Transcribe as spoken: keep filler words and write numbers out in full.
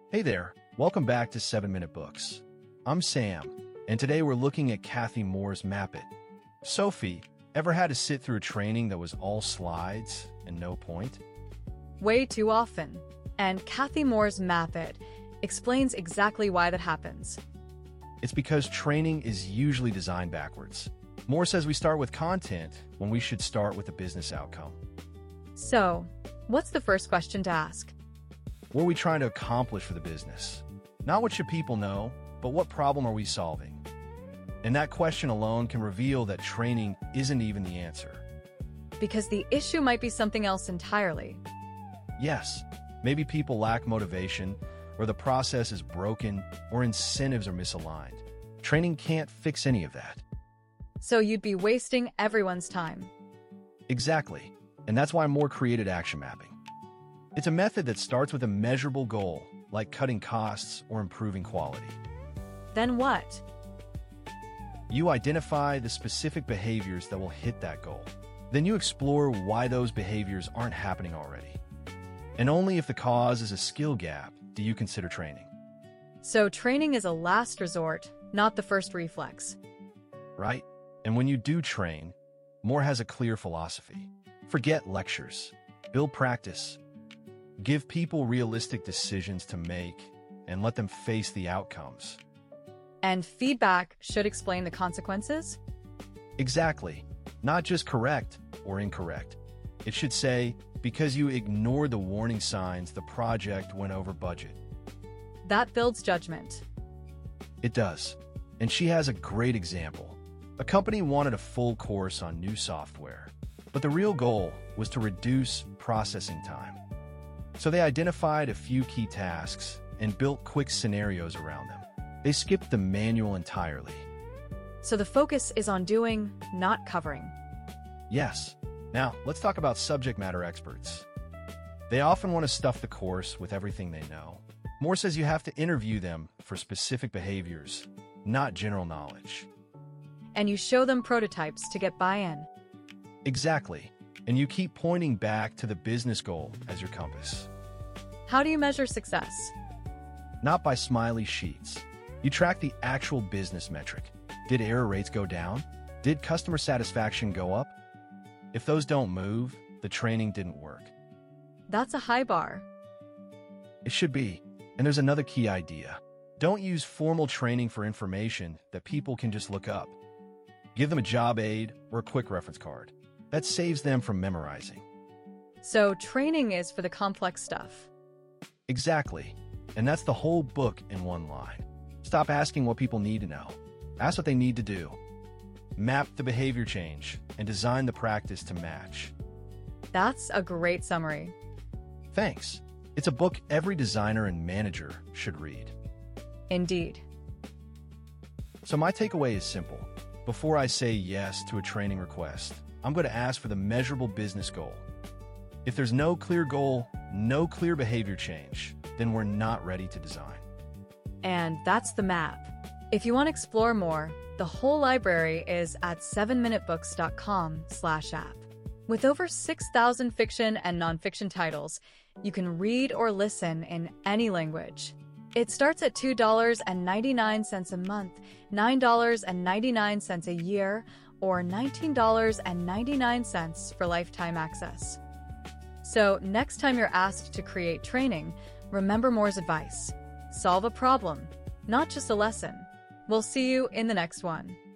Hey there, welcome back to seven minute Books. I'm Sam, and today we're looking at Kathy Moore's Map It. Sophie, ever had to sit through a training that was all slides and no point? Way too often. And Kathy Moore's Map It explains exactly why that happens. It's because training is usually designed backwards. Moore says we start with content when we should start with a business outcome. So, what's the first question to ask? What are we trying to accomplish for the business? Not what should people know, but what problem are we solving? And that question alone can reveal that training isn't even the answer. Because the issue might be something else entirely. Yes, maybe people lack motivation, or the process is broken, or incentives are misaligned. Training can't fix any of that. So you'd be wasting everyone's time. Exactly, and that's why Moore created action mapping. It's a method that starts with a measurable goal, like cutting costs or improving quality. Then what? You identify the specific behaviors that will hit that goal. Then you explore why those behaviors aren't happening already. And only if the cause is a skill gap do you consider training. So training is a last resort, not the first reflex. Right? And when you do train, Moore has a clear philosophy. Forget lectures. Build practice. Give people realistic decisions to make and let them face the outcomes. And feedback should explain the consequences? Exactly. Not just correct or incorrect. It should say, because you ignored the warning signs, the project went over budget. That builds judgment. It does. And she has a great example. A company wanted a full course on new software, but the real goal was to reduce processing time. So they identified a few key tasks and built quick scenarios around them. They skipped the manual entirely. So the focus is on doing, not covering. Yes. Now, let's talk about subject matter experts. They often want to stuff the course with everything they know. Moore says you have to interview them for specific behaviors, not general knowledge. And you show them prototypes to get buy-in. Exactly. And you keep pointing back to the business goal as your compass. How do you measure success? Not by smiley sheets. You track the actual business metric. Did error rates go down? Did customer satisfaction go up? If those don't move, the training didn't work. That's a high bar. It should be. And there's another key idea. Don't use formal training for information that people can just look up. Give them a job aid or a quick reference card. That saves them from memorizing. So training is for the complex stuff. Exactly. And that's the whole book in one line. Stop asking what people need to know. Ask what they need to do. Map the behavior change and design the practice to match. That's a great summary. Thanks. It's a book every designer and manager should read. Indeed. So my takeaway is simple. Before I say yes to a training request, I'm going to ask for the measurable business goal. If there's no clear goal, no clear behavior change, then we're not ready to design. And that's the map. If you want to explore more, the whole library is at seven minute books dot com slash app. With over six thousand fiction and nonfiction titles, you can read or listen in any language. It starts at two dollars and ninety-nine cents a month, nine dollars and ninety-nine cents a year, or nineteen dollars and ninety-nine cents for lifetime access. So next time you're asked to create training, remember Moore's advice. Solve a problem, not just a lesson. We'll see you in the next one.